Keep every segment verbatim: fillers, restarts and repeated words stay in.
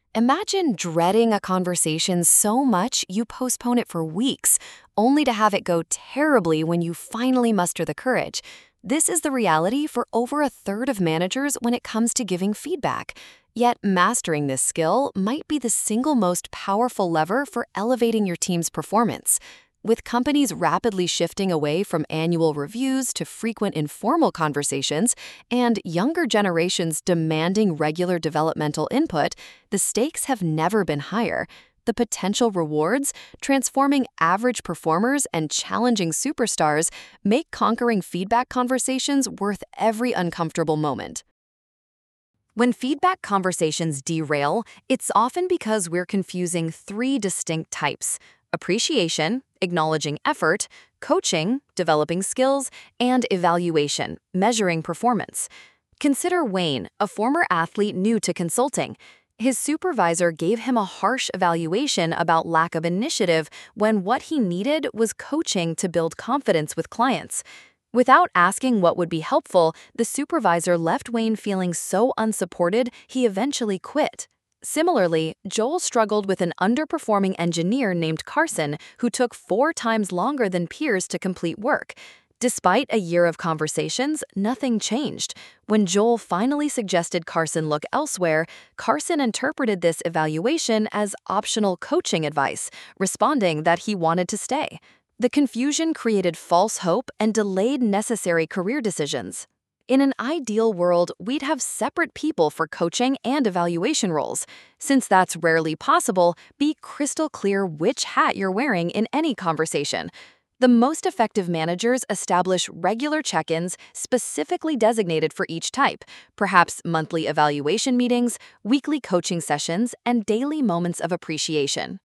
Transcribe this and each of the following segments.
Imagine dreading a conversation so much you postpone it for weeks, only to have it go terribly when you finally muster the courage. This is the reality for over a third of managers when it comes to giving feedback. Yet, mastering this skill might be the single most powerful lever for elevating your team's performance. With companies rapidly shifting away from annual reviews to frequent informal conversations, and younger generations demanding regular developmental input, the stakes have never been higher. The potential rewards, transforming average performers and challenging superstars, make conquering feedback conversations worth every uncomfortable moment. When feedback conversations derail, it's often because we're confusing three distinct types: appreciation, acknowledging effort; coaching, developing skills; and evaluation, measuring performance. Consider Wayne, a former athlete new to consulting. His supervisor gave him a harsh evaluation about lack of initiative when what he needed was coaching to build confidence with clients. Without asking what would be helpful, the supervisor left Wayne feeling so unsupported he eventually quit. Similarly, Joel struggled with an underperforming engineer named Carson who took four times longer than peers to complete work. Despite a year of conversations, nothing changed. When Joel finally suggested Carson look elsewhere, Carson interpreted this evaluation as optional coaching advice, responding that he wanted to stay. The confusion created false hope and delayed necessary career decisions. In an ideal world, we'd have separate people for coaching and evaluation roles. Since that's rarely possible, be crystal clear which hat you're wearing in any conversation. The most effective managers establish regular check-ins specifically designated for each type, perhaps monthly evaluation meetings, weekly coaching sessions, and daily moments of appreciation.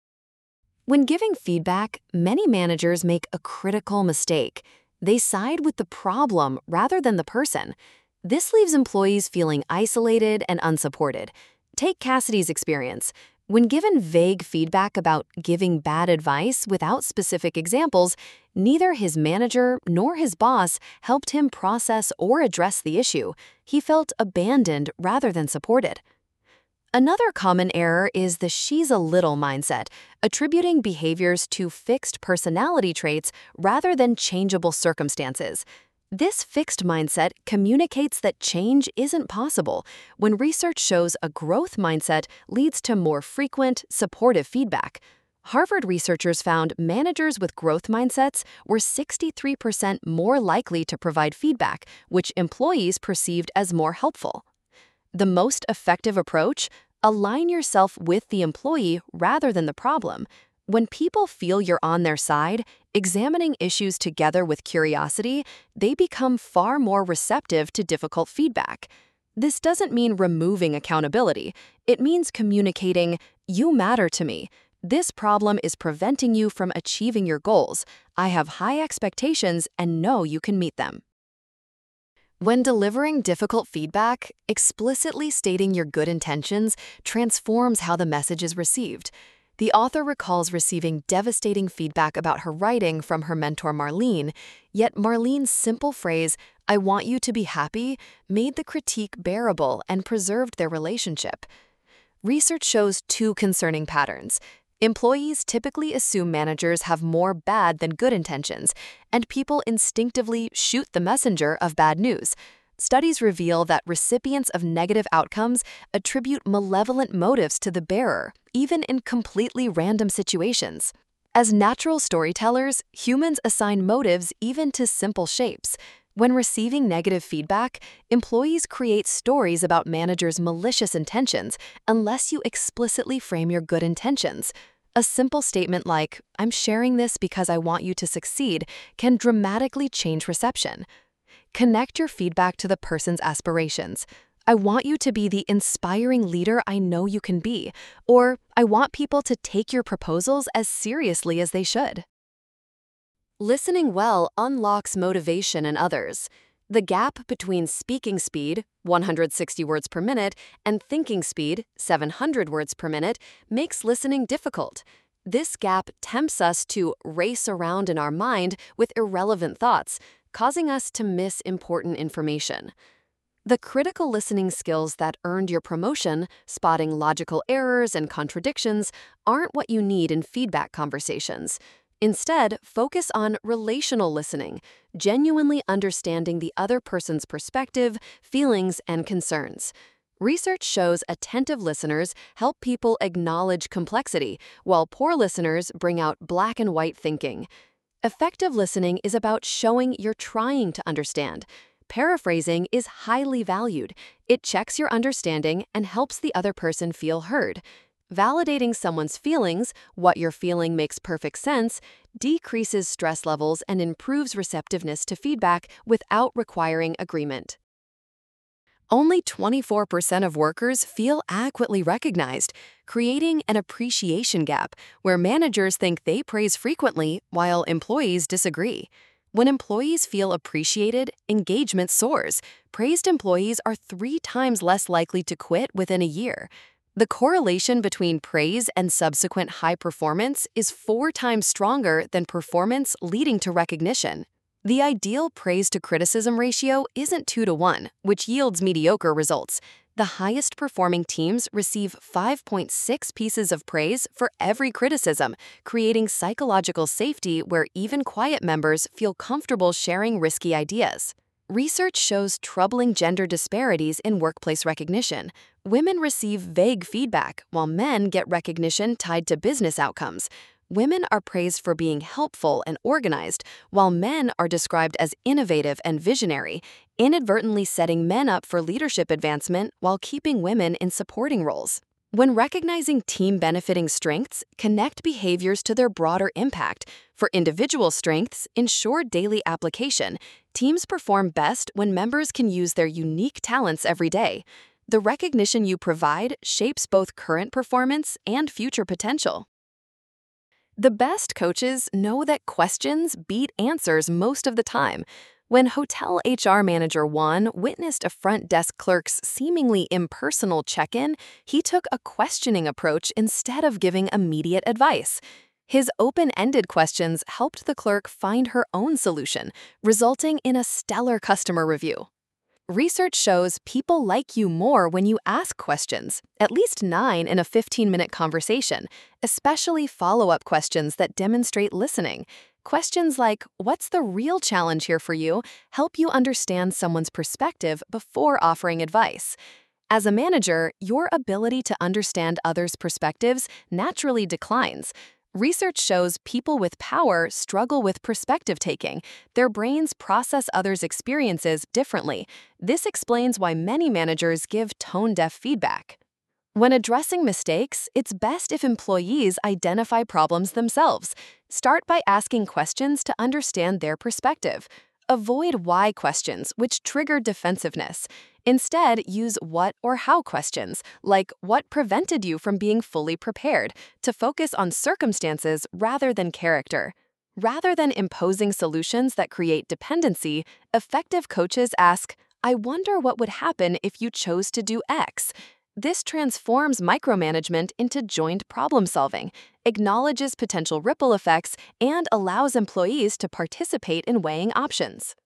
When giving feedback, many managers make a critical mistake. They side with the problem rather than the person. This leaves employees feeling isolated and unsupported. Take Cassidy's experience. When given vague feedback about giving bad advice without specific examples, neither his manager nor his boss helped him process or address the issue. He felt abandoned rather than supported. Another common error is the "she's a little" mindset, attributing behaviors to fixed personality traits rather than changeable circumstances. This fixed mindset communicates that change isn't possible, when research shows a growth mindset leads to more frequent, supportive feedback. Harvard researchers found managers with growth mindsets were sixty-three percent more likely to provide feedback, which employees perceived as more helpful. The most effective approach: align yourself with the employee rather than the problem. When people feel you're on their side, examining issues together with curiosity, they become far more receptive to difficult feedback. This doesn't mean removing accountability. It means communicating, "You matter to me. This problem is preventing you from achieving your goals. I have high expectations and know you can meet them." When delivering difficult feedback, explicitly stating your good intentions transforms how the message is received. The author recalls receiving devastating feedback about her writing from her mentor Marlene, yet Marlene's simple phrase, "I want you to be happy," made the critique bearable and preserved their relationship. Research shows two concerning patterns. Employees typically assume managers have more bad than good intentions, and people instinctively shoot the messenger of bad news. Studies reveal that recipients of negative outcomes attribute malevolent motives to the bearer, even in completely random situations. As natural storytellers, humans assign motives even to simple shapes. When receiving negative feedback, employees create stories about managers' malicious intentions unless you explicitly frame your good intentions. A simple statement like, "I'm sharing this because I want you to succeed," can dramatically change reception. Connect your feedback to the person's aspirations. "I want you to be the inspiring leader I know you can be," or "I want people to take your proposals as seriously as they should." Listening well unlocks motivation in others. The gap between speaking speed, one hundred sixty words per minute, and thinking speed, seven hundred words per minute, makes listening difficult. This gap tempts us to race around in our mind with irrelevant thoughts, causing us to miss important information. The critical listening skills that earned your promotion, spotting logical errors and contradictions, aren't what you need in feedback conversations. Instead, focus on relational listening, genuinely understanding the other person's perspective, feelings, and concerns. Research shows attentive listeners help people acknowledge complexity, while poor listeners bring out black and white thinking. Effective listening is about showing you're trying to understand. Paraphrasing is highly valued. It checks your understanding and helps the other person feel heard. Validating someone's feelings, what you're feeling makes perfect sense, decreases stress levels and improves receptiveness to feedback without requiring agreement. Only twenty-four percent of workers feel adequately recognized, creating an appreciation gap where managers think they praise frequently while employees disagree. When employees feel appreciated, engagement soars. Praised employees are three times less likely to quit within a year. The correlation between praise and subsequent high performance is four times stronger than performance leading to recognition. The ideal praise to criticism ratio isn't two to one, which yields mediocre results. The highest performing teams receive five point six pieces of praise for every criticism, creating psychological safety where even quiet members feel comfortable sharing risky ideas. Research shows troubling gender disparities in workplace recognition. Women receive vague feedback, while men get recognition tied to business outcomes. Women are praised for being helpful and organized, while men are described as innovative and visionary, inadvertently setting men up for leadership advancement while keeping women in supporting roles. When recognizing team-benefiting strengths, connect behaviors to their broader impact. For individual strengths, ensure daily application. Teams perform best when members can use their unique talents every day. The recognition you provide shapes both current performance and future potential. The best coaches know that questions beat answers most of the time. When hotel H R manager Juan witnessed a front desk clerk's seemingly impersonal check-in, he took a questioning approach instead of giving immediate advice. His open-ended questions helped the clerk find her own solution, resulting in a stellar customer review. Research shows people like you more when you ask questions, at least nine in a fifteen-minute conversation, especially follow-up questions that demonstrate listening. Questions like, "What's the real challenge here for you?" help you understand someone's perspective before offering advice. As a manager, your ability to understand others' perspectives naturally declines. Research shows people with power struggle with perspective taking. Their brains process others' experiences differently. This explains why many managers give tone-deaf feedback. When addressing mistakes, it's best if employees identify problems themselves. Start by asking questions to understand their perspective. Avoid why questions, which trigger defensiveness. Instead, use what or how questions, like what prevented you from being fully prepared, to focus on circumstances rather than character. Rather than imposing solutions that create dependency, effective coaches ask, "I wonder what would happen if you chose to do X." This transforms micromanagement into joint problem solving, acknowledges potential ripple effects, and allows employees to participate in weighing options.